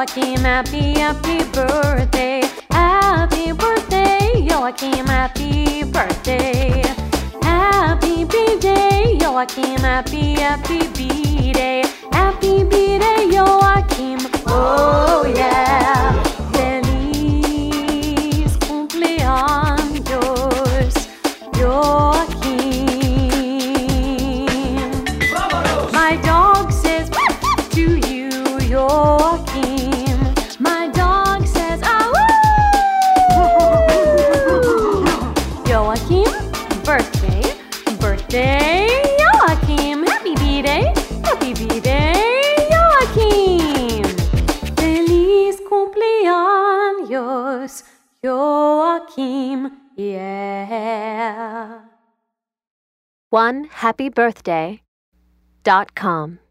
Joachim, happy, happy birthday. Happy birthday, Joachim, happy birthday. Happy B-Day, Joachim, happy, happy B-Day. Happy B-Day, Joachim, oh yeah. Feliz cumpleaños, Joachim. My dog says to you, Joachim. My dog says, ah, woo! Joachim, birthday, birthday, Joachim. Happy B-Day, Joachim. Feliz cumpleaños, Joachim, yeah. OneHappyBirthday.com